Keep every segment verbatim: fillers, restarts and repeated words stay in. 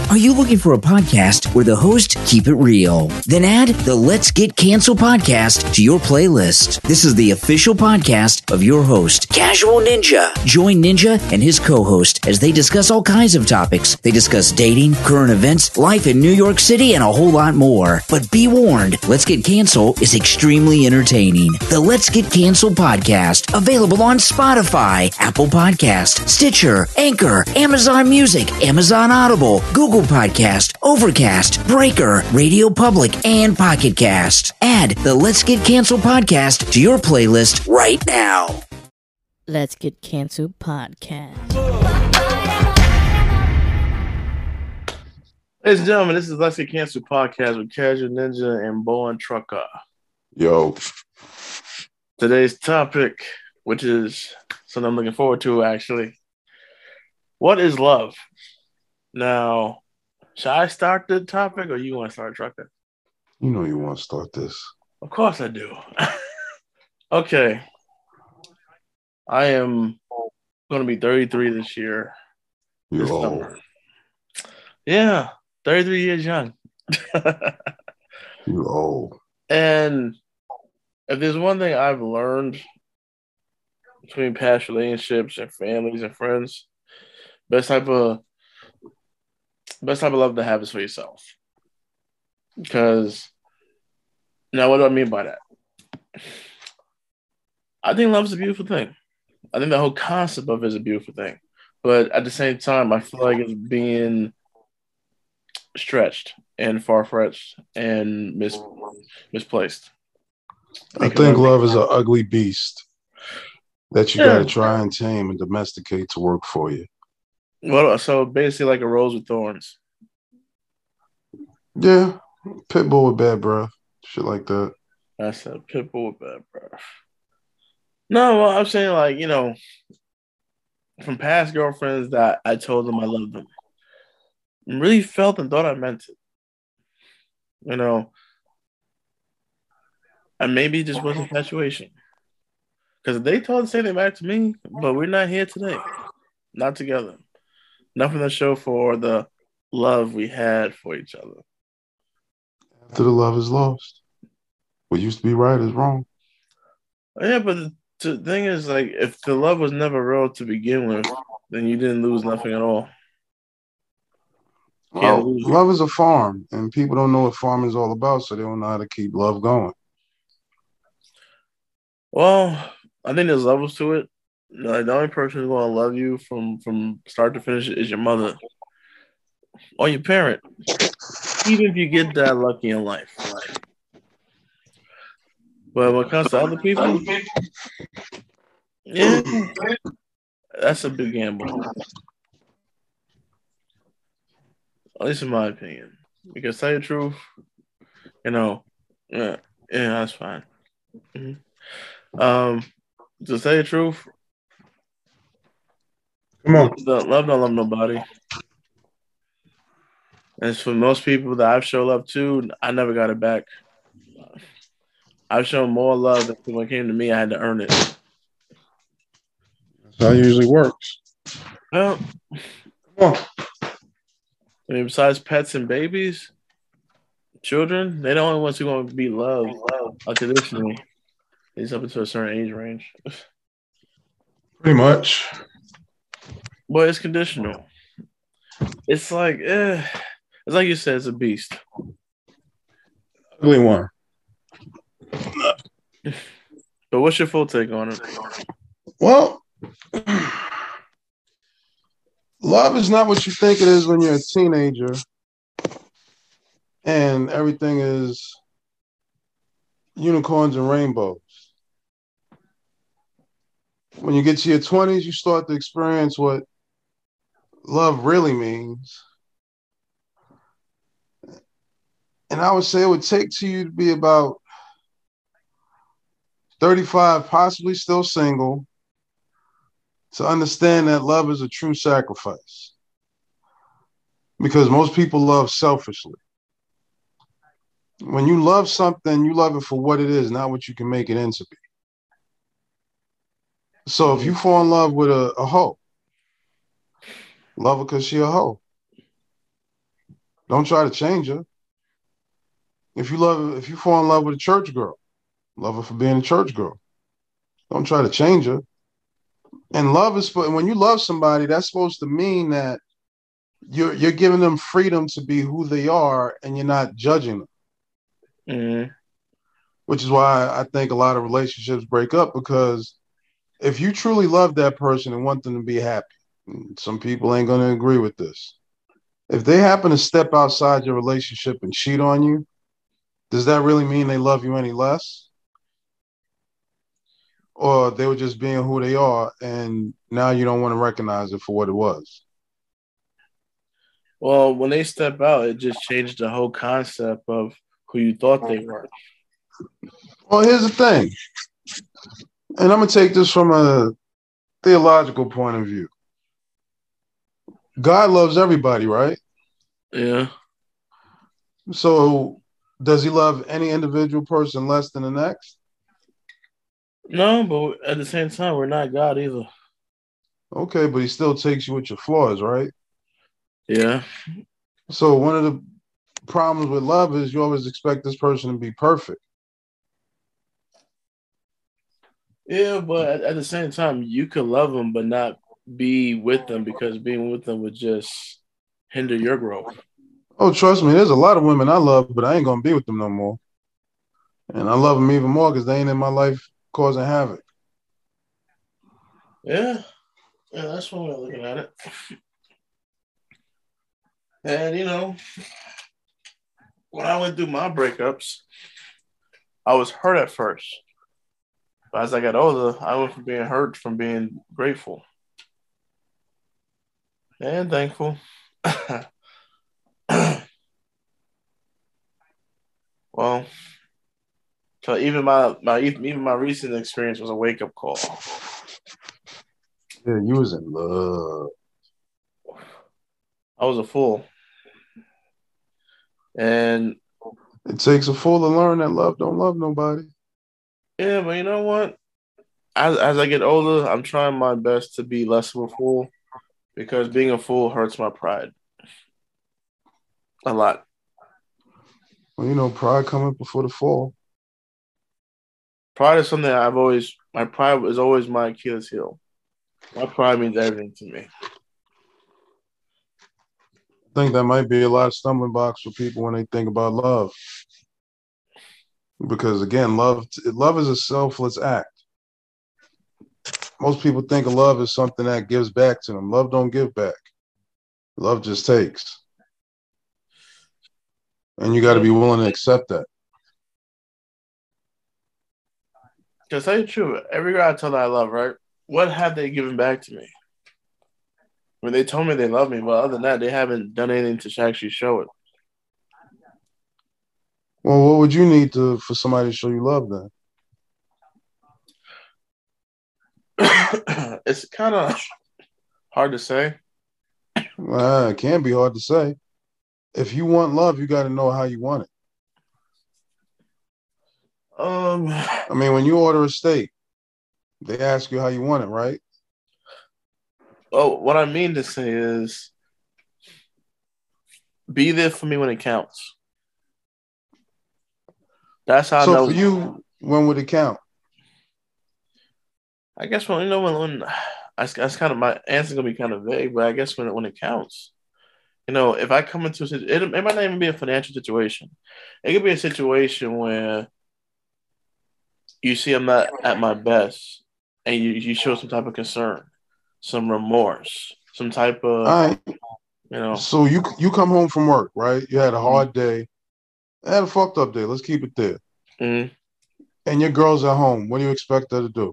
Are you looking for a podcast where the hosts keep it real? Then add the Let's Get Canceled podcast to your playlist. This is the official podcast of your host, Casual Ninja. Join Ninja and his co-host as they discuss all kinds of topics. They discuss dating, current events, life in New York City, and a whole lot more. But be warned, Let's Get Canceled is extremely entertaining. The Let's Get Canceled podcast, available on Spotify, Apple Podcast, Stitcher, Anchor, Amazon Music, Amazon Audible, Google Podcast, Overcast, Breaker, Radio Public, and Pocket Cast. Add the Let's Get Canceled podcast to your playlist right now. Let's Get Canceled podcast. Ladies and gentlemen, this is Let's Get Canceled podcast with Casual Ninja and Bowen Trucker. Yo. Today's topic, which is something I'm looking forward to, actually. What is love? Now, should I start the topic or you want to start, Trucker? You know you want to start this. Of course I do. Okay. I am going to be thirty-three this year. You're this old. summer. Yeah, thirty-three years young. You're old. And if there's one thing I've learned between past relationships and families and friends, best type of best type of love to have is for yourself. Because now, what do I mean by that? I think love is a beautiful thing. I think the whole concept of it is a beautiful thing. But at the same time, I feel like it's being stretched and far-fetched and mis- misplaced. I think love is an ugly beast that you Yeah. got to try and tame and domesticate to work for you. Well, so basically like a rose with thorns. Yeah. Pit bull with bad breath. Shit like that. That's a pit bull with bad breath. No, well, I'm saying, like, you know, from past girlfriends that I told them I loved them, and really felt and thought I meant it. You know, and maybe it just was infatuation. Because they told the same thing back to me, but we're not here today. Not together. Nothing to show for the love we had for each other. After the love is lost, what used to be right is wrong. Yeah, but the, the thing is, like, if the love was never real to begin with, then you didn't lose nothing at all. Can't Well, lose. love is a farm, and people don't know what farming is all about, so they don't know how to keep love going. Well, I think there's levels to it. Like, the only person who's going to love you from, from start to finish is your mother or your parent, even if you get that lucky in life. But when it comes to other people, yeah, that's a big gamble. At least in my opinion. Because tell you the truth, you know, yeah, yeah, that's fine. Mm-hmm. Um, to tell you the truth, Come on. love, love don't love nobody. And for most people that I've shown love to, I never got it back. I've shown more love than when it came to me, I had to earn it. That's how it usually works. Well, Come on. I mean, besides pets and babies, children, they're the only ones who are going to be loved unconditionally. It's up to a certain age range. Pretty much. But it's conditional. It's like, eh, it's like you said, it's a beast. Ugly one. But what's your full take on it? Well, love is not what you think it is when you're a teenager and everything is unicorns and rainbows. When you get to your twenties, you start to experience what love really means. And I would say it would take to you to be about thirty-five, possibly still single, to understand that love is a true sacrifice. Because most people love selfishly. When you love something, you love it for what it is, not what you can make it into be. So if you fall in love with a, a hoe, love her because she a hoe. Don't try to change her. If you love, if you fall in love with a church girl, love her for being a church girl. Don't try to change her. And love is for when you love somebody, that's supposed to mean that you're you're giving them freedom to be who they are, and you're not judging them. Mm-hmm. Which is why I think a lot of relationships break up, because if you truly love that person and want them to be happy, some people ain't going to agree with this. If they happen to step outside your relationship and cheat on you, does that really mean they love you any less? Or they were just being who they are, and now you don't want to recognize it for what it was? Well, when they step out, it just changed the whole concept of who you thought they were. Well, here's the thing, and I'm going to take this from a theological point of view. God loves everybody, right? Yeah. So does he love any individual person less than the next? No, but at the same time, we're not God either. Okay, but he still takes you with your flaws, right? Yeah. So one of the problems with love is you always expect this person to be perfect. Yeah, but at, at the same time, you could love them but not be with them, because being with them would just hinder your growth. Oh, trust me, there's a lot of women I love, but I ain't going to be with them no more. And I love them even more because they ain't in my life causing havoc. Yeah. Yeah, that's one way of looking at it. And, you know, when I went through my breakups, I was hurt at first. But as I got older, I went from being hurt from being grateful and thankful. Well, so even my, my even my recent experience was a wake up call. Yeah, you was in love. I was a fool. And it takes a fool to learn that love don't love nobody. Yeah, but you know what? As as I get older, I'm trying my best to be less of a fool, because being a fool hurts my pride a lot. Well, you know, pride coming before the fall. Pride is something I've always, my pride is always my Achilles heel. My pride means everything to me. I think that might be a lot of stumbling blocks for people when they think about love. Because again, love love is a selfless act. Most people think of love as something that gives back to them. Love don't give back. Love just takes. And you got to be willing to accept that. To tell you the truth, every girl I tell that I love, right? What have they given back to me? I mean, they told me they love me, but other than that, they haven't done anything to actually show it. Well, what would you need to for somebody to show you love then? It's kind of hard to say. Well, it can be hard to say. If you want love, you got to know how you want it. Um, I mean, when you order a steak, they ask you how you want it, right? Oh, what I mean to say is, be there for me when it counts. That's how so I know. For you, when would it count? I guess when you know when, when that's, that's kind of my answer gonna be kind of vague, but I guess when it, when it counts. You know, if I come into a situation, it, it might not even be a financial situation. It could be a situation where you see I'm not at my best, and you, you show some type of concern, some remorse, some type of, All right. you know. So you you come home from work, right? You had a hard day. I had a fucked up day. Let's keep it there. Mm-hmm. And your girl's at home. What do you expect her to do?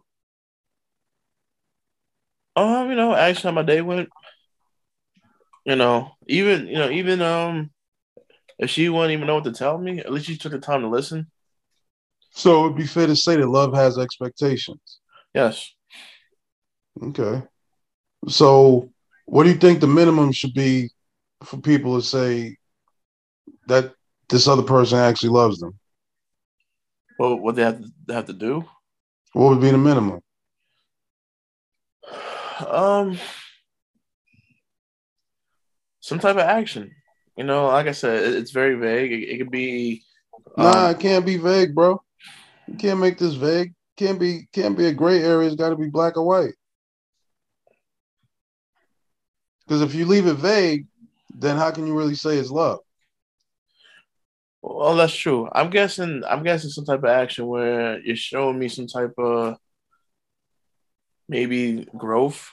Um, you know, ask how my day went. You know, even you know, even um, if she wouldn't even know what to tell me, at least she took the time to listen. So it'd be fair to say that love has expectations. Yes. Okay. So what do you think the minimum should be for people to say that this other person actually loves them? Well, what they have to they have to do? What would be the minimum? Um, some type of action. You know, like I said, it, it's very vague. It, it could be. Um, Nah, it can't be vague, bro. You can't make this vague. Can't be can't be a gray area. It's got to be black or white. Because if you leave it vague, then how can you really say it's love? well, that's true. I'm guessing. I'm guessing some type of action where you're showing me some type of maybe growth.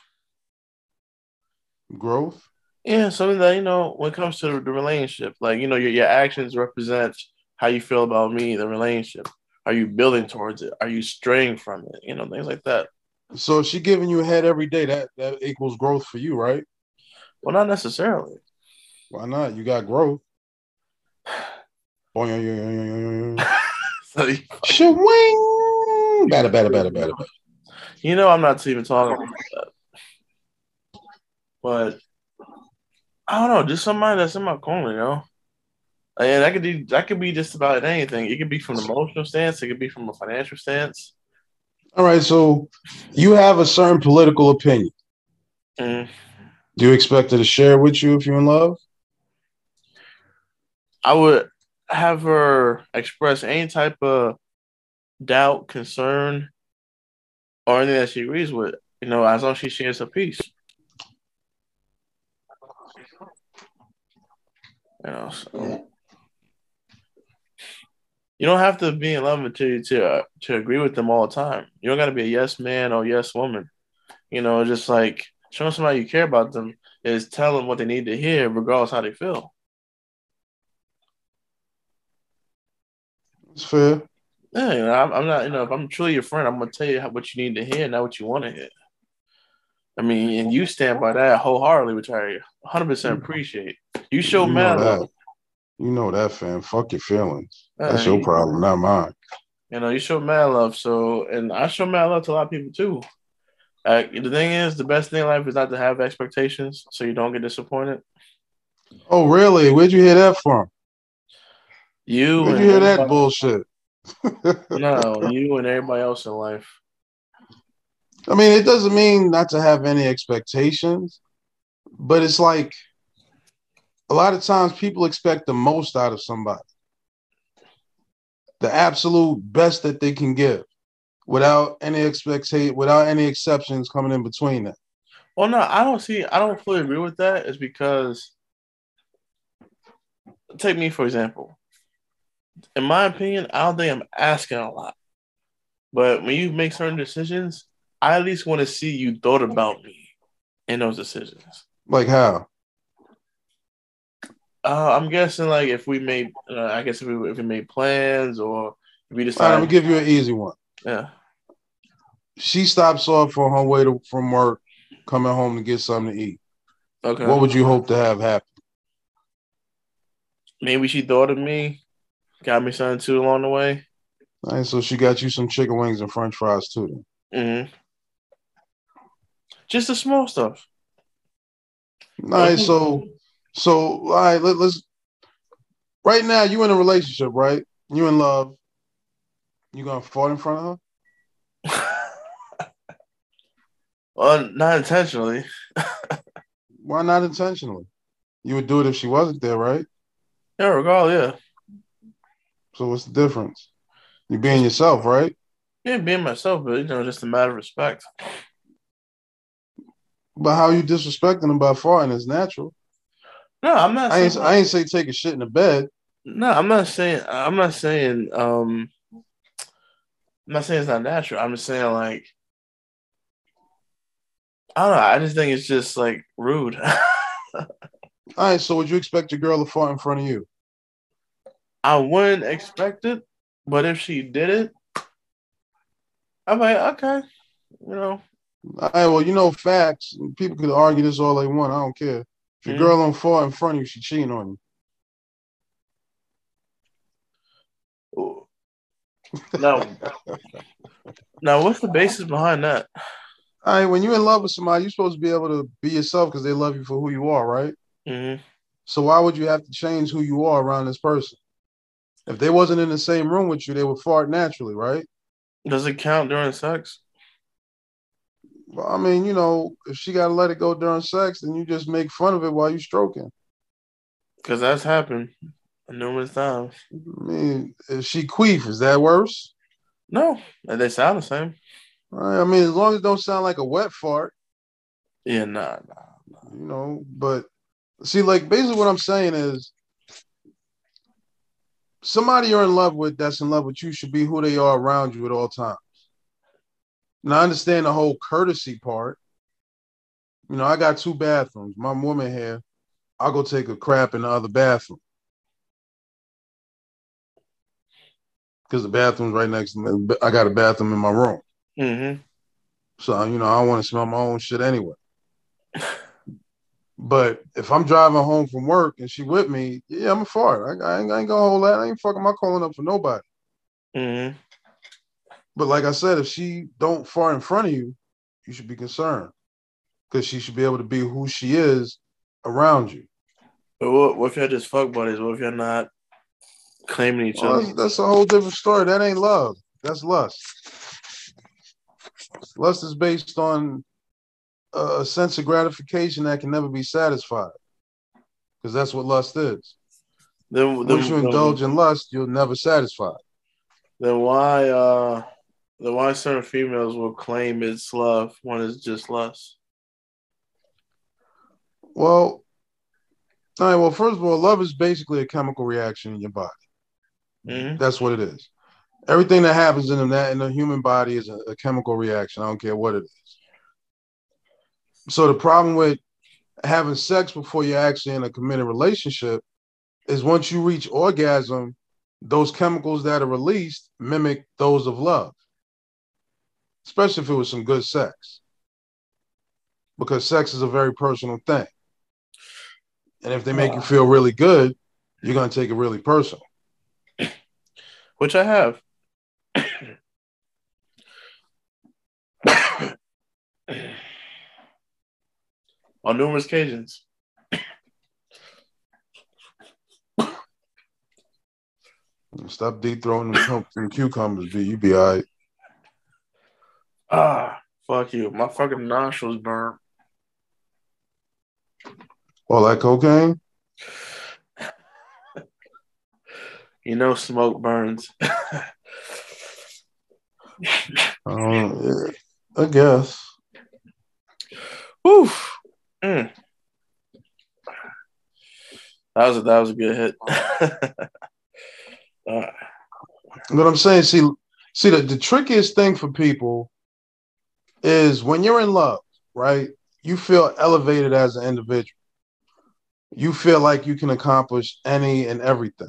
Growth. Yeah, something that you know when it comes to the relationship, like you know, your your actions represent how you feel about me, the relationship. Are you building towards it? Are you straying from it? You know, things like that. So if she giving you a head every day, that that equals growth for you, right? Well, not necessarily. Why not? You got growth. Oh yeah, yeah, yeah, yeah, yeah, yeah. So you, Shwing. Better, better, better, better, better. you know, I'm not even talking about that, but I don't know, just somebody that's in my corner, you know. And that could be that could be just about anything. It could be from an emotional stance. It could be from a financial stance. All right, so you have a certain political opinion. Mm. Do you expect her to share with you if you're in love? I would have her express any type of doubt, concern, or anything that she agrees with. You know, as long as she shares her piece. You know, so you don't have to be in love until you to uh, to agree with them all the time. You don't got to be a yes man or yes woman. You know, just like showing somebody you care about them is tell them what they need to hear, regardless how they feel. It's fair. Yeah, you know, I'm, I'm not. You know, if I'm truly your friend, I'm gonna tell you how, what you need to hear, not what you want to hear. I mean, and you stand by that wholeheartedly, which I one hundred percent appreciate. You show You know mad love. that. You know that, fam. Fuck your feelings. That's Uh, your you, problem, not mine. you know, you show mad love. So, and I show mad love to a lot of people too. Uh, the thing is, the best thing in life is not to have expectations, so you don't get disappointed. Oh, really? Where'd you hear that from? You Where'd you and hear that everybody, bullshit? no, you and everybody else in life. I mean, it doesn't mean not to have any expectations, but it's like a lot of times people expect the most out of somebody, the absolute best that they can give, without any expectation, without any exceptions coming in between that. Well, no, I don't see. I don't fully agree with that. It's because take me for example. In my opinion, I don't think I'm asking a lot. But when you make certain decisions, I at least want to see you thought about me in those decisions. Like how? Uh, I'm guessing like if we made, uh, I guess if we if we made plans or if we All right, I'm decide, gonna give you an easy one. yeah, She stops off on her way to, from work, coming home to get something to eat. okay. What would you hope to have happen? Maybe she thought of me, got me something too along the way. All right, so she got you some chicken wings and French fries too. Mm-hmm. Just the small stuff. All right, so so all right, let, let's right now you in a relationship, right? You in love. You gonna fart in front of her? Well, not intentionally. Why not intentionally? You would do it if she wasn't there, right? Yeah, regardless, yeah. So what's the difference? You being yourself, right? Yeah, being myself, but you know, just a matter of respect. But how you disrespecting them by farting is natural. No, I'm not I saying ain't I ain't say take a shit in the bed. no, I'm not saying I'm not saying um I'm not saying it's not natural. I'm just saying like I don't know, I just think it's just like rude. All right, so would you expect your girl to fart in front of you? I wouldn't expect it, but if she did it, I'm like, okay, you know. All right, well, you know facts. People could argue this all they want. I don't care. If your Mm-hmm. girl don't fart in front of you, she cheating on you. Now, now, what's the basis behind that? All right, when you're in love with somebody, you're supposed to be able to be yourself because they love you for who you are, right? Mm-hmm. So why would you have to change who you are around this person? If they wasn't in the same room with you, they would fart naturally, right? Does it count during sex? Well, I mean, you know, if she got to let it go during sex, then you just make fun of it while you stroking. Because that's happened numerous times. I mean, if she queef, is that worse? No, they sound the same. Right, I mean, as long as it don't sound like a wet fart. Yeah, nah, nah, nah. You know, but see, like basically what I'm saying is somebody you're in love with that's in love with you should be who they are around you at all times. Now, I understand the whole courtesy part. You know, I got two bathrooms. My woman here, I'll go take a crap in the other bathroom. Because the bathroom's right next to me. I got a bathroom in my room. Mm-hmm. So, you know, I don't want to smell my own shit anyway. But if I'm driving home from work and she with me, yeah, I'm a fart. I, I, ain't, I ain't gonna hold that. I ain't fucking my calling up for nobody. Mm-hmm. But like I said, if she don't fart in front of you, you should be concerned. Because she should be able to be who she is around you. But what, what if you're just fuck buddies? What if you're not claiming each Well, other? that's, that's a whole different story. That ain't love. That's lust. Lust is based on a sense of gratification that can never be satisfied. Because that's what lust is. Then, Once then, you indulge in lust, you'll never satisfy. Then why, uh, then why certain females will claim it's love when it's just lust? Well, all right. Well, first of all, love is basically a chemical reaction in your body. Mm-hmm. That's what it is. Everything that happens in the, in the human body is a, a chemical reaction. I don't care what it is. So the problem with having sex before you're actually in a committed relationship is once you reach orgasm, those chemicals that are released mimic those of love, especially if it was some good sex, because sex is a very personal thing. And if they make you feel really good, you're going to take it really personal. Which I have. On numerous occasions. Stop deep throating them cucumbers, B. You be all right. Ah, fuck you. My fucking nostrils burn. Oh, that cocaine? You know, smoke burns. um, I guess. Whew. Mm. That was a, that was a good hit. uh, What I'm saying, see, see the, the trickiest thing for people is when you're in love, right? You feel elevated as an individual. You feel like you can accomplish any and everything.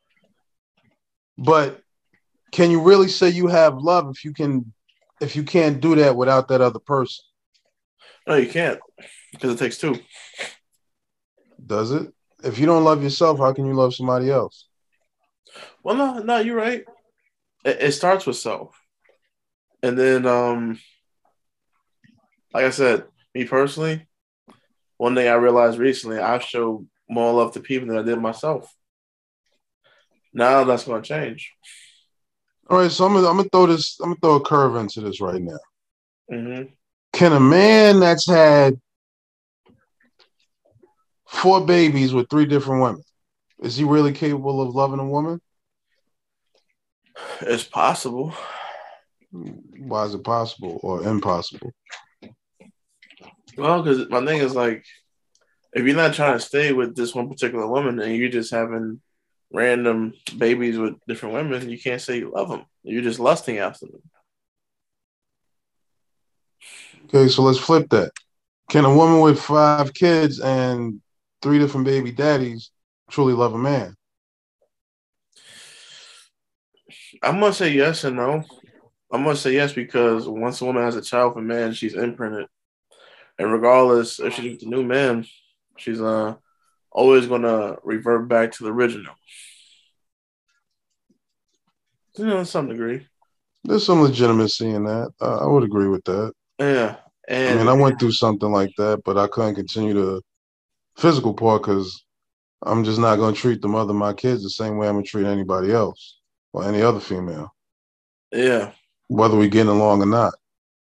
But can you really say you have love if you can if you can't do that without that other person? No, you can't, because it takes two. Does it? If you don't love yourself, how can you love somebody else? Well, no, no, you're right. It, it starts with self. And then, um, like I said, me personally, one thing I realized recently, I showed more love to people than I did myself. Now that's going to change. All right, so I'm gonna, I'm gonna throw this. I'm gonna throw a curve into this right now. Mm-hmm. Can a man that's had four babies with three different women, is he really capable of loving a woman? It's possible. Why is it possible or impossible? Well, because my thing is like, if you're not trying to stay with this one particular woman and you're just having random babies with different women, you can't say you love them. You're just lusting after them. Okay, so let's flip that. Can a woman with five kids and three different baby daddies truly love a man? I'm going to say yes and no. I'm going to say yes because once a woman has a child with a man, she's imprinted. And regardless if she's with a new man, she's uh, always going to revert back to the original. You know, to some degree. There's some legitimacy in that. Uh, I would agree with that. Yeah. And I mean, I went through something like that, but I couldn't continue the physical part because I'm just not going to treat the mother of my kids the same way I'm going to treat anybody else or any other female. Yeah. Whether we getting along or not.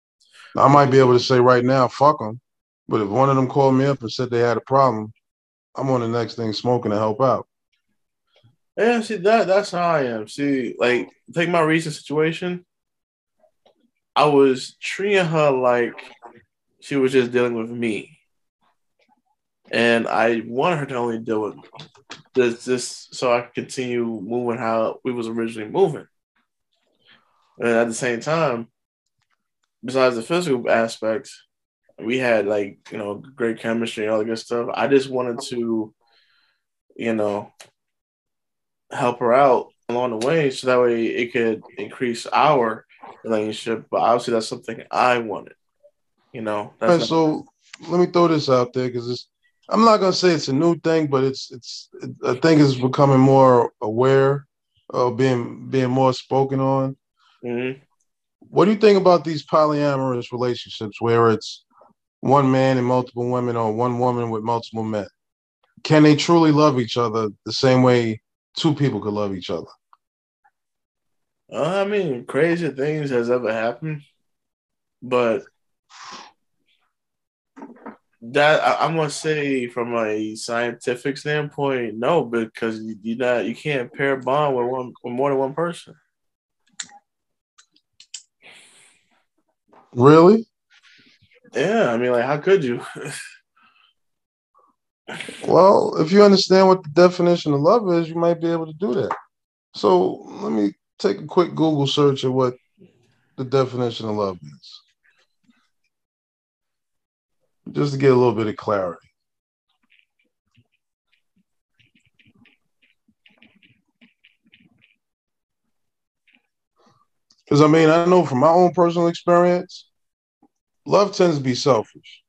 I might be able to say right now, fuck them. But if one of them called me up and said they had a problem, I'm on the next thing smoking to help out. Yeah, see that that's how I am. See, like take my recent situation. I was treating her like she was just dealing with me, and I wanted her to only deal with me. This, this, so I could continue moving how we was originally moving. And at the same time, besides the physical aspects, we had like you know great chemistry and all the good stuff. I just wanted to, you know, help her out along the way, so that way it could increase our relationship. But obviously, that's something I wanted. You know, All that's right, not. so let me throw this out there because it's. I'm not gonna say it's a new thing, but it's it's. It, I think it's becoming more aware, of being being more spoken on. Mm-hmm. What do you think about these polyamorous relationships where it's one man and multiple women, or one woman with multiple men? Can they truly love each other the same way two people could love each other? Uh, I mean, crazy things has ever happened, but that I, I'm gonna say from a scientific standpoint, no, because you, you not you can't pair bond with one with more than one person. Really? Yeah, I mean, like, how could you? Well, if you understand what the definition of love is, you might be able to do that. So let me take a quick Google search of what the definition of love is, just to get a little bit of clarity. Because I mean, I know from my own personal experience, love tends to be selfish.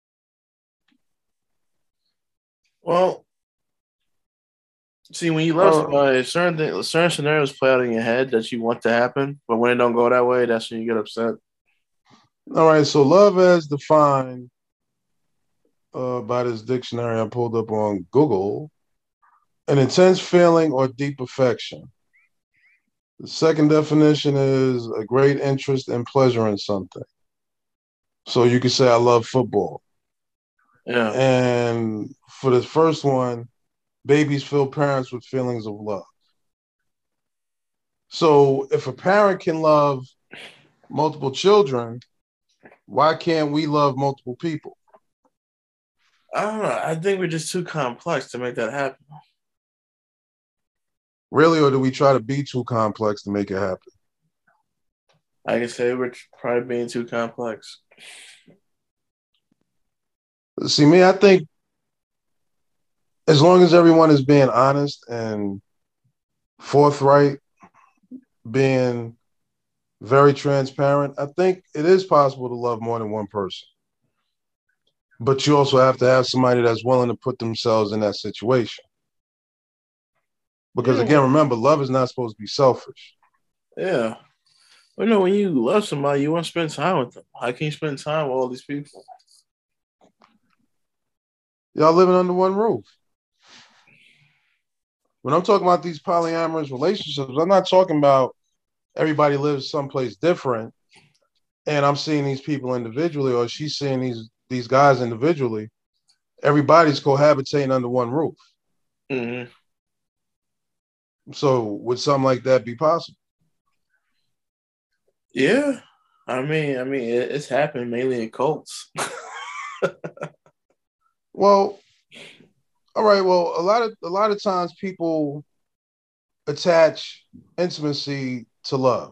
Well, see, when you love Uh, somebody, certain things, certain scenarios play out in your head that you want to happen, but when it don't go that way, that's when you get upset. all right, so love as defined uh, by this dictionary I pulled up on Google, an intense feeling or deep affection. The second definition is a great interest and pleasure in something. So you could say, I love football. Yeah. And for the first one, babies fill parents with feelings of love. So if a parent can love multiple children, why can't we love multiple people? I don't know. I think we're just too complex to make that happen. Really, or do we try to be too complex to make it happen? I can say we're probably being too complex. See, me, I think as long as everyone is being honest and forthright, being very transparent, I think it is possible to love more than one person. But you also have to have somebody that's willing to put themselves in that situation. Because Yeah. again, remember, love is not supposed to be selfish. Yeah. Well, you know, when you love somebody, you want to spend time with them. How can you spend time with all these people? Y'all living under one roof. When I'm talking about these polyamorous relationships, I'm not talking about everybody lives someplace different and I'm seeing these people individually, or she's seeing these these guys individually. Everybody's cohabitating under one roof. Mm-hmm. So would something like that be possible? Yeah. I mean, I mean, it, it's happened mainly in cults. Well, all right. Well, a lot of a lot of times people attach intimacy to love.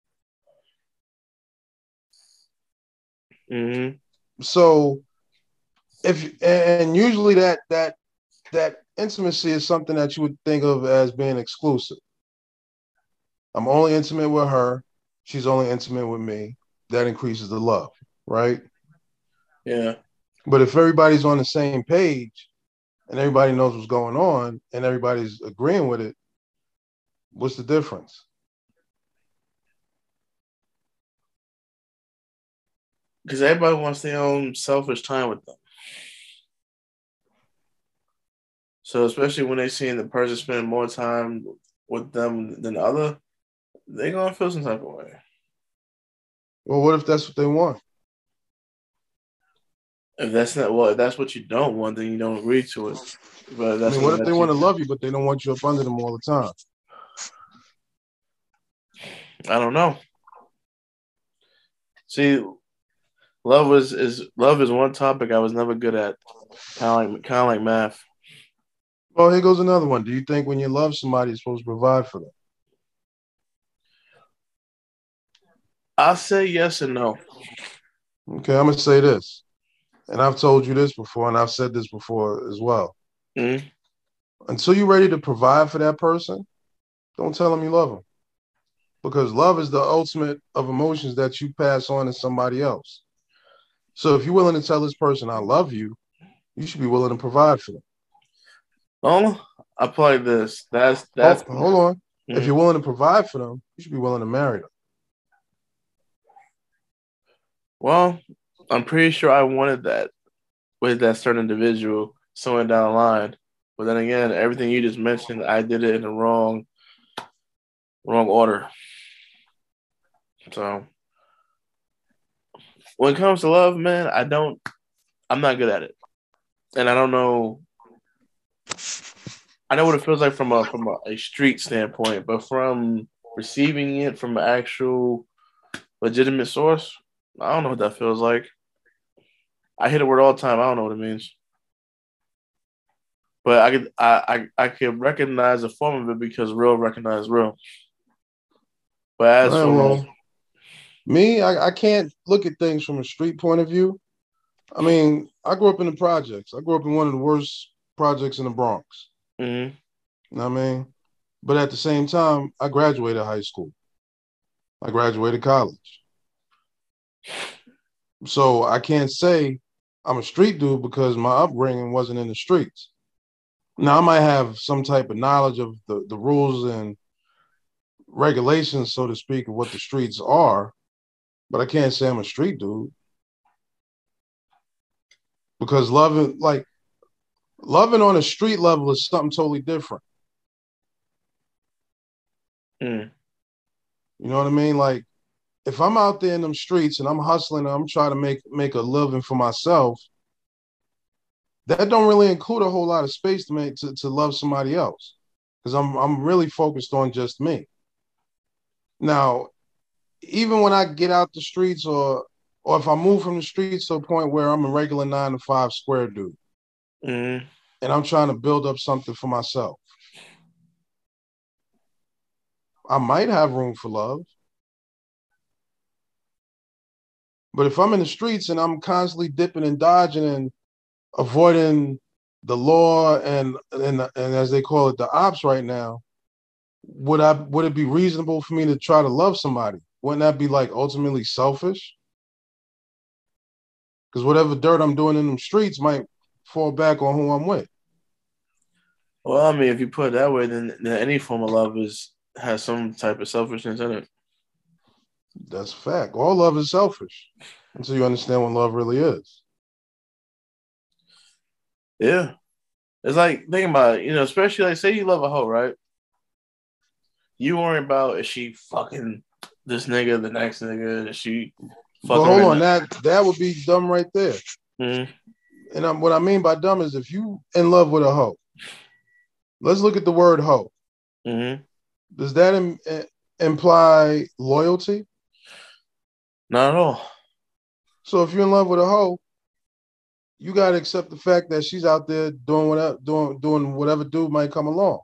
Mm-hmm. So if and usually that that that intimacy is something that you would think of as being exclusive. I'm only intimate with her. She's only intimate with me. That increases the love, right? Yeah. But if everybody's on the same page and everybody knows what's going on and everybody's agreeing with it, what's the difference? Because everybody wants their own selfish time with them. So especially when they see the person spending more time with them than the other, they're gonna feel some type of way. Well, what if that's what they want? If that's not well, if that's what you don't want, then you don't agree to it. But I that's mean, what if they want to you, love you, but they don't want you up under them all the time? I don't know. See, love was is love is one topic I was never good at. Kind of like kind of like math. Well, here goes another one. Do you think when you love somebody, you're supposed to provide for them? I say yes and no. Okay, I'm gonna say this, and I've told you this before, and I've said this before as well. Mm-hmm. Until you're ready to provide for that person, don't tell them you love them, because love is the ultimate of emotions that you pass on to somebody else. So if you're willing to tell this person I love you, you should be willing to provide for them. Oh, I play this. That's that's. Hold, hold on. Mm-hmm. If you're willing to provide for them, you should be willing to marry them. Well, I'm pretty sure I wanted that with that certain individual somewhere down the line. But then again, everything you just mentioned, I did it in the wrong, wrong order. So when it comes to love, man, I don't, I'm not good at it, and I don't know. I know what it feels like from a from a, a street standpoint, but from receiving it from an actual legitimate source, I don't know what that feels like. I hear the word all the time. I don't know what it means. But I could I, I, I could recognize the form of it because real recognize real. But as right, for well, me, I, I can't look at things from a street point of view. I mean, I grew up in the projects. I grew up in one of the worst projects in the Bronx. mm-hmm. You know what I mean? But at the same time, I graduated high school. I graduated college. So I can't say I'm a street dude because my upbringing wasn't in the streets. Now, I might have some type of knowledge of the, the rules and regulations, so to speak, of what the streets are, but I can't say I'm a street dude. Because loving, like, loving on a street level is something totally different. Mm. You know what I mean? Like, if I'm out there in them streets and I'm hustling and I'm trying to make make a living for myself, that don't really include a whole lot of space to make to, to love somebody else. Because I'm I'm really focused on just me. Now, even when I get out the streets or or if I move from the streets to a point where I'm a regular nine to five square dude, mm-hmm. and I'm trying to build up something for myself, I might have room for love. But if I'm in the streets and I'm constantly dipping and dodging and avoiding the law and and and as they call it, the ops right now, would I would it be reasonable for me to try to love somebody? Wouldn't that be like ultimately selfish? Because whatever dirt I'm doing in them streets might fall back on who I'm with. Well, I mean, if you put it that way, then, then any form of love is has some type of selfishness in it. That's a fact. All love is selfish until you understand what love really is. Yeah. It's like, think about it, you know, especially like, say you love a hoe, right? You worry about is she fucking this nigga, the next nigga, is she fucking. But hold on, that that would be dumb right there. Mm-hmm. And I'm, what I mean by dumb is if you in love with a hoe, let's look at the word hoe. Mm-hmm. Does that Im- imply loyalty? Not at all. So if you're in love with a hoe, you got to accept the fact that she's out there doing whatever, doing doing whatever dude might come along.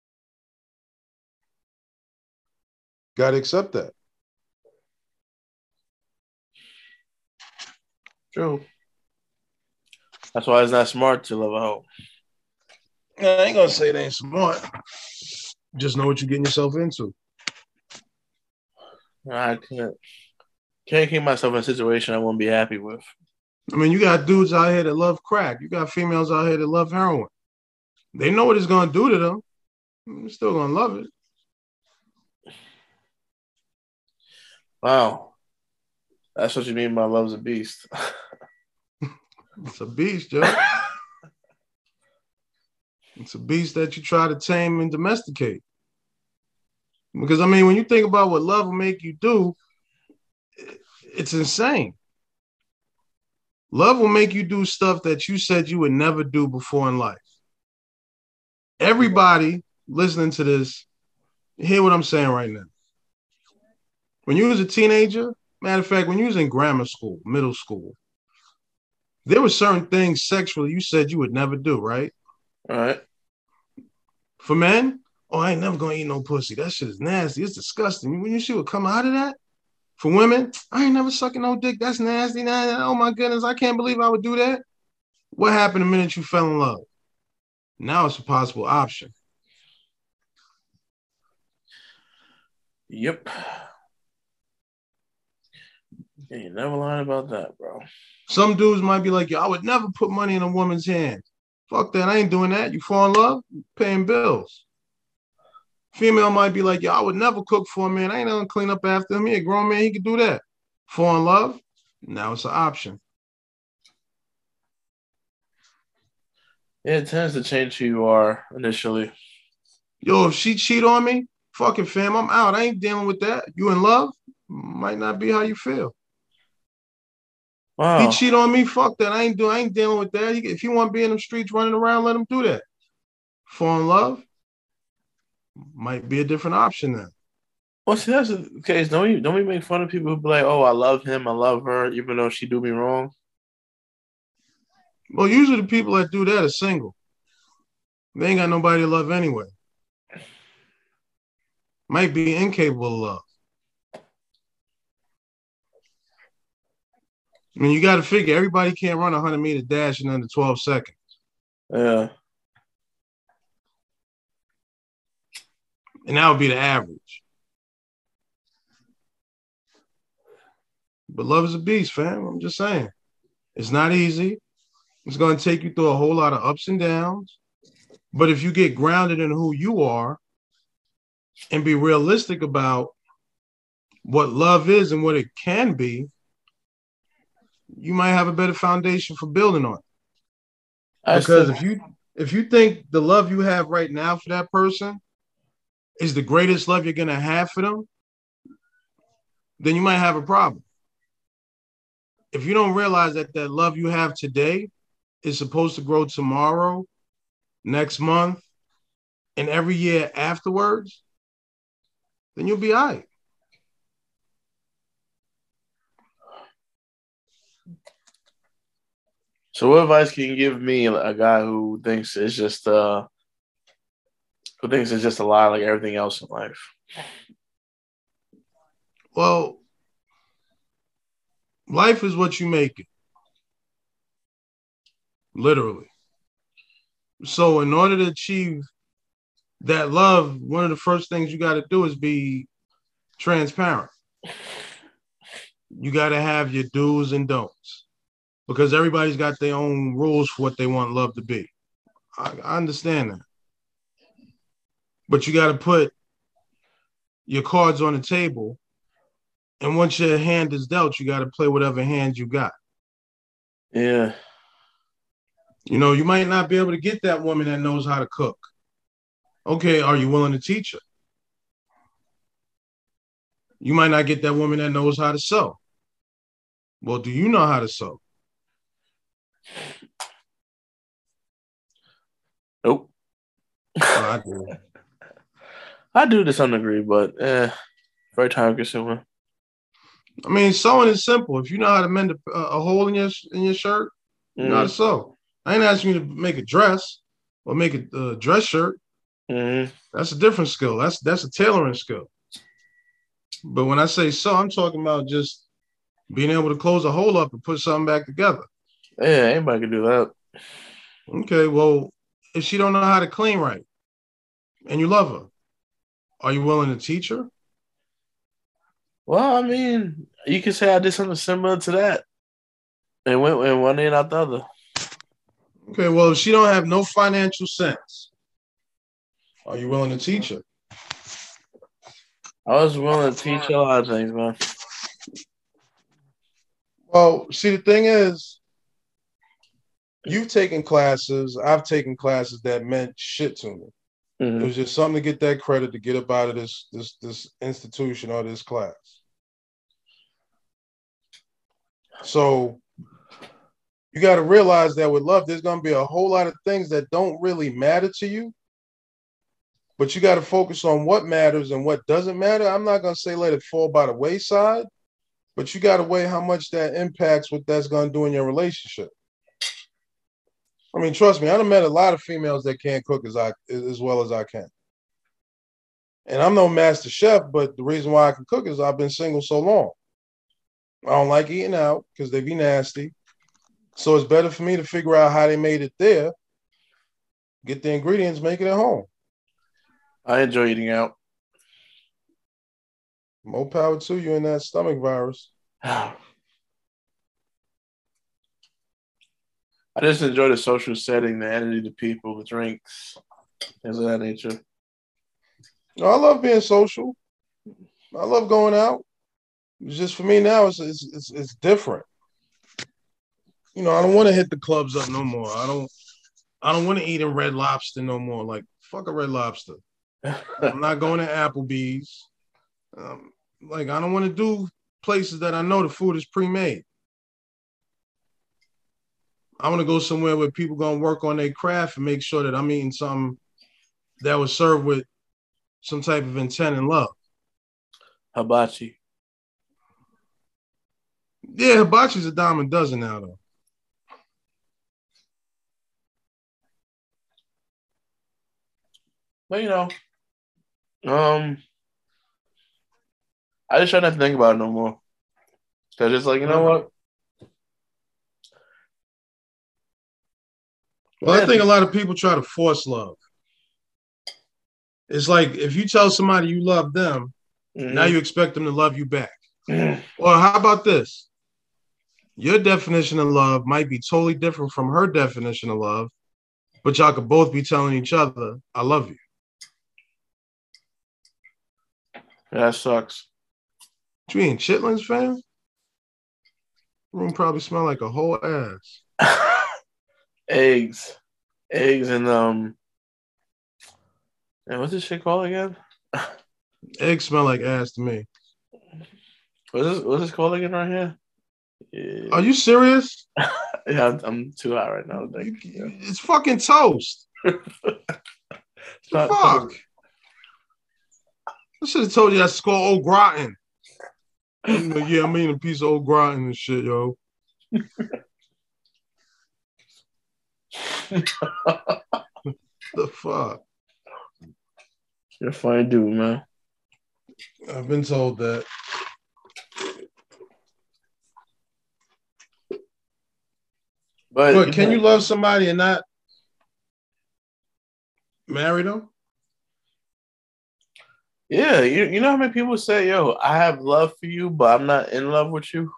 Got to accept that. True. That's why it's not smart to love a hoe. I ain't gonna say it ain't smart. Just know what you're getting yourself into. I can't can't keep myself in a situation I won't be happy with. I mean, you got dudes out here that love crack. You got females out here that love heroin. They know what it's gonna do to them. They're still gonna love it. Wow. That's what you mean by love's a beast. It's a beast, Joe. It's a beast that you try to tame and domesticate. Because, I mean, when you think about what love will make you do, it's insane. Love will make you do stuff that you said you would never do before in life. Everybody listening to this, hear what I'm saying right now. When you was a teenager, matter of fact, when you was in grammar school, middle school, there were certain things sexually you said you would never do, right? All right. For men, oh, I ain't never gonna eat no pussy. That shit is nasty. It's disgusting. When you see what come out of that, for women, I ain't never sucking no dick. That's nasty. Nah, oh my goodness, I can't believe I would do that. What happened the minute you fell in love? Now it's a possible option. Yep. Yeah, you never lying about that, bro. Some dudes might be like, yo, I would never put money in a woman's hand. Fuck that. I ain't doing that. You fall in love, paying bills. Female might be like, yo, I would never cook for a man. I ain't gonna clean up after him. He a grown man. He could do that. Fall in love. Now it's an option. Yeah, it tends to change who you are initially. Yo, if she cheat on me, fucking fam, I'm out. I ain't dealing with that. You in love? Might not be how you feel. Wow. He cheat on me, fuck that. I ain't doing. I ain't dealing with that. He, if he want to be in them streets running around, let him do that. Fall in love might be a different option then. Well, see, that's the case. Don't we, don't we make fun of people who be like, oh, I love him, I love her, even though she do me wrong? Well, usually the people that do that are single. They ain't got nobody to love anyway. Might be incapable of love. I mean, you got to figure everybody can't run a hundred meter dash in under twelve seconds. Yeah. And that would be the average. But love is a beast, fam. I'm just saying. It's not easy. It's going to take you through a whole lot of ups and downs. But if you get grounded in who you are and be realistic about what love is and what it can be, you might have a better foundation for building on. I Because still, if you if you think the love you have right now for that person is the greatest love you're going to have for them, then you might have a problem. If you don't realize that that love you have today is supposed to grow tomorrow, next month, and every year afterwards, then you'll be all right. So what advice can you give me, a guy who thinks it's just uh who thinks it's just a lie like everything else in life? Well, life is what you make it. Literally. So in order to achieve that love, one of the first things you got to do is be transparent. You got to have your do's and don'ts because everybody's got their own rules for what they want love to be. I, I understand that. But you got to put your cards on the table. And once your hand is dealt, you got to play whatever hand you got. Yeah. You know, you might not be able to get that woman that knows how to cook. Okay, are you willing to teach her? You might not get that woman that knows how to sew. Well, do you know how to sew? Nope. Oh, I do. I do to some degree, but eh, very time consuming. I mean, sewing is simple. If you know how to mend a, a hole in your in your shirt, you know how to sew. I ain't asking you to make a dress or make a uh, dress shirt. Mm-hmm. That's a different skill. That's that's a tailoring skill. But when I say sew, I'm talking about just being able to close a hole up and put something back together. Yeah, anybody can do that. Okay, well, if she don't know how to clean right and you love her, are you willing to teach her? Well, I mean, you can say I did something similar to that. And went in one end out the other. Okay, well, if she don't have no financial sense, are you willing to teach her? I was willing to teach her a lot of things, man. Well, see, the thing is, you've taken classes, I've taken classes that meant shit to me. Mm-hmm. It was just something to get that credit to get up out of this this this institution or this class. So you got to realize that with love, there's going to be a whole lot of things that don't really matter to you. But you got to focus on what matters and what doesn't matter. I'm not going to say let it fall by the wayside, but you got to weigh how much that impacts what that's going to do in your relationship. I mean, trust me, I've met a lot of females that can't cook as I as well as I can. And I'm no master chef, but the reason why I can cook is I've been single so long. I don't like eating out because they be nasty. So it's better for me to figure out how they made it there, get the ingredients, make it at home. I enjoy eating out. More power to you in that stomach virus. I just enjoy the social setting, the energy, the people, the drinks, things of that nature. No, I love being social. I love going out. It's just for me now, it's it's it's, it's different. You know, I don't want to hit the clubs up no more. I don't I don't want to eat in Red Lobster no more. Like, fuck a Red Lobster. I'm not going to Applebee's. Um, like, I don't want to do places that I know the food is pre-made. I want to go somewhere where people going to work on their craft and make sure that I'm eating something that was served with some type of intent and love. Hibachi. Yeah, hibachi's a dime a dozen now, though. But, you know, um, I just try not to think about it no more. Because it's like, you know what? Well, I think a lot of people try to force love. It's like if you tell somebody you love them, mm-hmm. now you expect them to love you back. Mm-hmm. Well, how about this? Your definition of love might be totally different from her definition of love, but y'all could both be telling each other, I love you. Yeah, that sucks. What you mean, chitlins, fam? Room probably smell like a whole ass. Eggs. Eggs and, um, and what's this shit called again? Eggs smell like ass to me. What's this, what's this called again right here? Yeah. Are you serious? Yeah, I'm, I'm too hot right now. Like, yeah. It's fucking toast. It's the fuck? Toast. I should have told you that's called old gratin. Like, yeah, I'm eating a piece of old gratin and shit, yo. The fuck? You're a funny dude, man. I've been told that. But, but can you love somebody and not marry them? Yeah, you, you know how many people say, yo, I have love for you, but I'm not in love with you?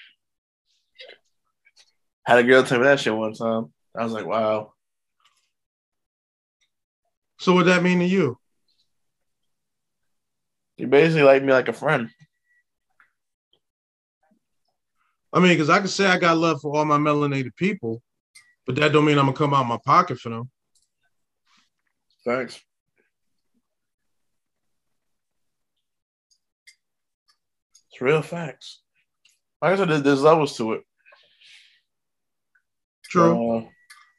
Had a girl tell me that shit one time. I was like, wow. So what that mean to you? You basically like me like a friend. I mean, because I can say I got love for all my melanated people, but that don't mean I'm going to come out my pocket for them. Thanks. It's real facts. Like I said, there's, there's levels to it. True. Uh,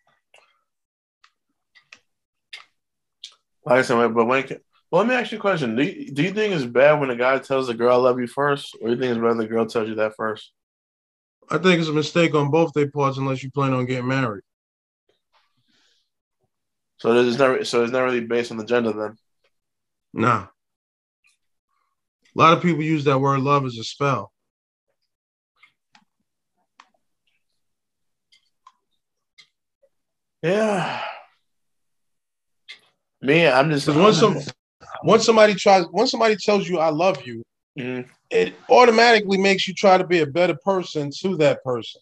like I said, but when it can, well, let me ask you a question. Do you, do you think it's bad when a guy tells a girl I love you first, or do you think it's better the girl tells you that first? I think it's a mistake on both their parts unless you plan on getting married. So it's not so it's not really based on the gender then? Nah. A lot of people use that word love as a spell. Yeah. Me, I'm just once some once somebody tries once somebody tells you I love you, mm-hmm. it automatically makes you try to be a better person to that person.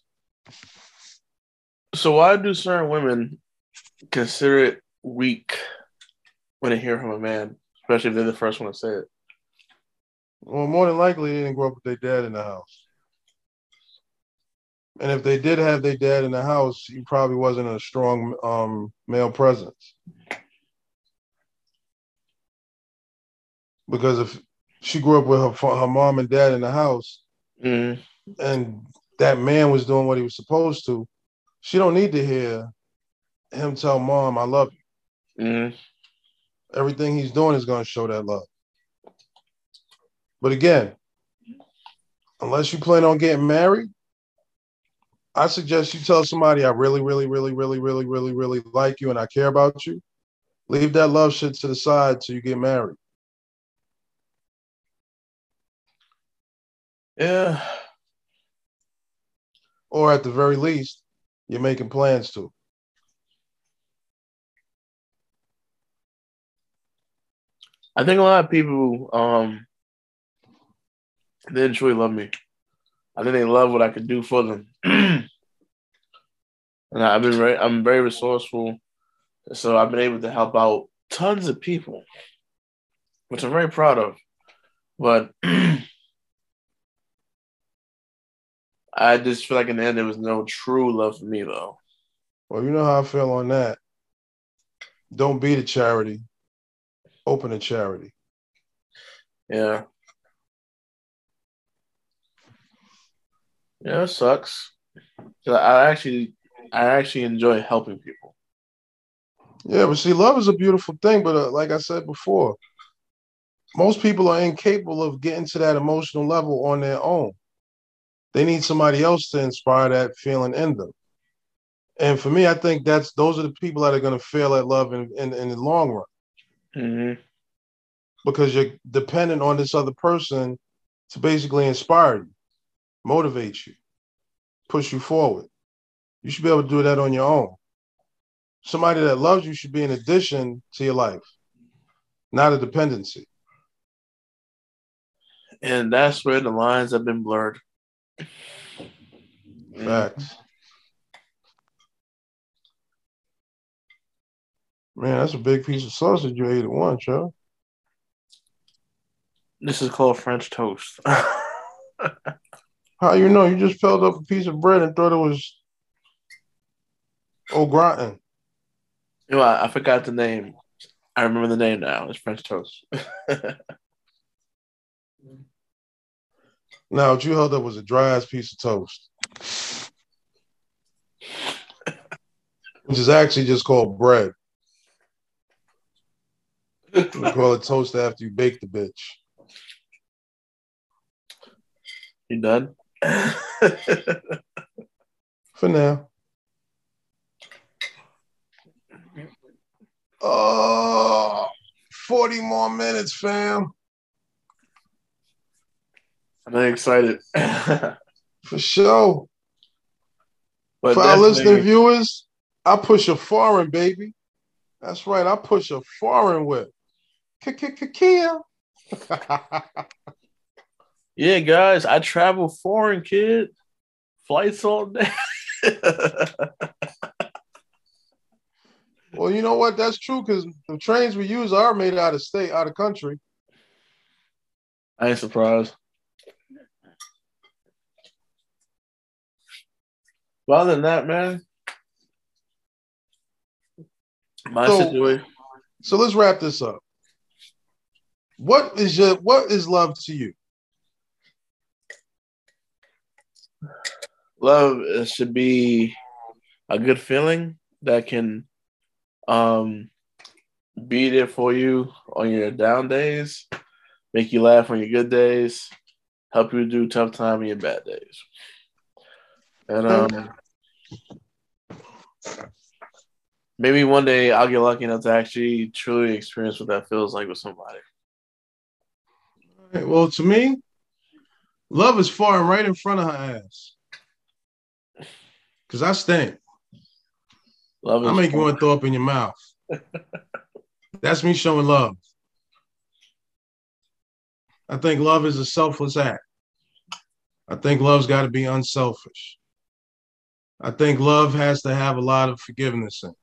So why do certain women consider it weak when they hear from a man, especially if they're the first one to say it? Well, more than likely they didn't grow up with their dad in the house. And if they did have their dad in the house, he probably wasn't a strong um, male presence. Because if she grew up with her, her mom and dad in the house, mm-hmm. and that man was doing what he was supposed to, She don't need to hear him tell mom, I love you. Mm-hmm. Everything he's doing is going to show that love. But again, unless you plan on getting married, I suggest you tell somebody I really, really, really, really, really, really, really like you and I care about you. Leave that love shit to the side till you get married. Yeah. Or at the very least, you're making plans to. I think a lot of people um they didn't truly love me. I think they love what I could do for them. And I've been very I'm very resourceful. So I've been able to help out tons of people, which I'm very proud of. But I just feel like in the end there was no true love for me though. Well, you know how I feel on that. Don't be the charity. Open a charity. Yeah. Yeah, it sucks. I actually I actually enjoy helping people. Yeah, but see, love is a beautiful thing. But uh, like I said before, most people are incapable of getting to that emotional level on their own. They need somebody else to inspire that feeling in them. And for me, I think that's those are the people that are going to fail at love in, in, in the long run. Mm-hmm. Because you're dependent on this other person to basically inspire you, motivate you, push you forward. You should be able to do that on your own. Somebody that loves you should be an addition to your life, not a dependency. And that's where the lines have been blurred. Facts. Man, that's a big piece of sausage you ate at once, yo. This is called French toast. How you know? You just filled up a piece of bread and thought it was au gratin. You know, I, I forgot the name. I remember the name now. It's French toast. Now, what you held up was a dry ass piece of toast, which is actually just called bread. We call it toast after you bake the bitch. You done? For now. Oh, forty more minutes, fam. I'm really excited. For sure. But For our listening viewers, I push a foreign, baby. That's right. I push a foreign whip. Kia. Yeah, guys, I travel foreign, kid. Flights all day. Well, you know what? That's true because the trains we use are made out of state, out of country. I ain't surprised. Well, other than that, man, my so, situation. So let's wrap this up. What is your what is love to you? Love should be a good feeling that can um, be there for you on your down days, make you laugh on your good days, help you do tough time in your bad days. And um, maybe one day I'll get lucky enough to actually truly experience what that feels like with somebody. All right, well, to me, love is farting right in front of her ass. Because I stink. Love is I make fun. you want to throw up in your mouth. That's me showing love. I think love is a selfless act. I think love's got to be unselfish. I think love has to have a lot of forgiveness in it.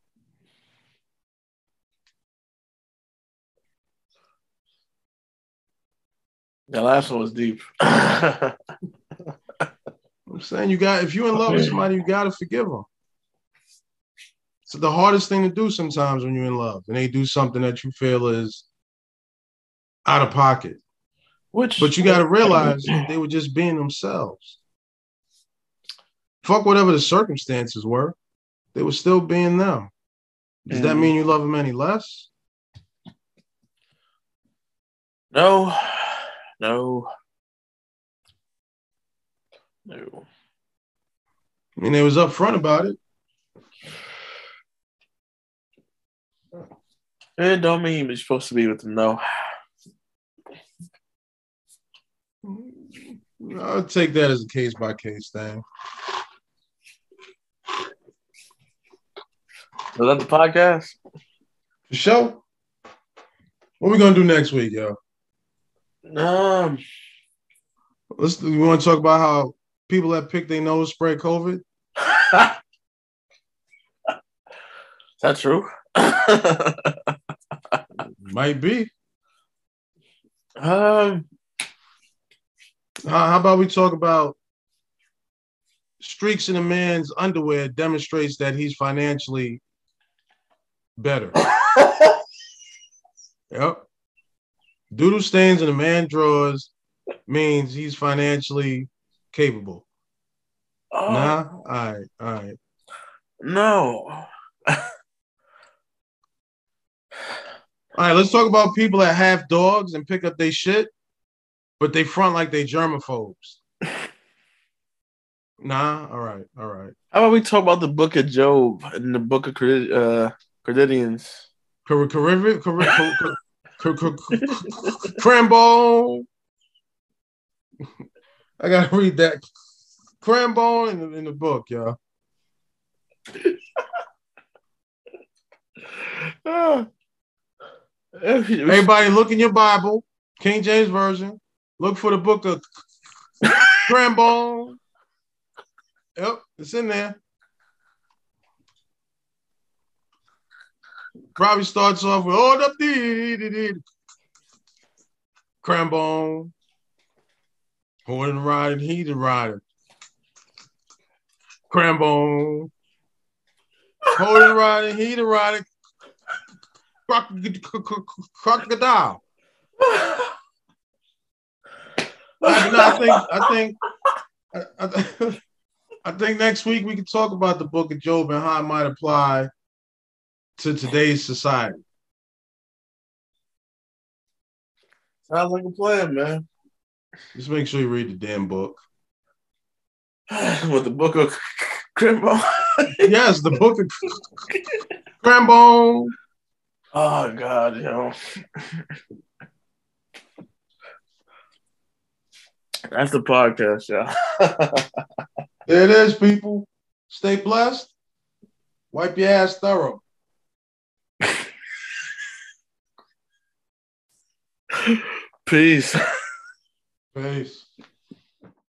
The last one was deep. I'm saying you got, if you're in love with somebody, you got to forgive them. It's the hardest thing to do sometimes when you're in love and they do something that you feel is out of pocket. Which, but you got to realize they were just being themselves. Fuck whatever the circumstances were. they were still being them. Does mm. that mean you love them any less? No, no, no. I mean, they was upfront about it. It don't mean you're supposed to be with them, no. I'll take that as a case by case thing. Is that the podcast? For sure. What are we gonna do next week, yo? Um, let's. We want to talk about how people that pick their nose spread COVID. Is that true? Might be. Um. How, how about we talk about streaks in a man's underwear demonstrates that he's financially better. Yep. Doodle stains in a man's drawers means he's financially capable. Oh. Nah? All right, all right. No. All right, let's talk about people that have dogs and pick up their shit, but they front like they germaphobes. Nah? All right, all right. How about we talk about the Book of Job and the Book of uh, Corinthians? Crambo. I gotta read that. Crambo in the, in the book, y'all. Everybody, look in your Bible, King James Version. Look for the book of Crambo. Yep, it's in there. Probably starts off with all up the Crambone. Horn and riding, heat and riding. Crambone. Horn and riding, heat and riding. Crocodile. I think I think I, I, I think next week we can talk about the Book of Job and how it might apply to today's society. Sounds like a plan, man. Just make sure you read the damn book. With the Book of Crambo. Yes, the Book of Crambo. Oh God, you know. That's the podcast, yeah. There it is, people. Stay blessed. Wipe your ass thorough. Peace. Peace.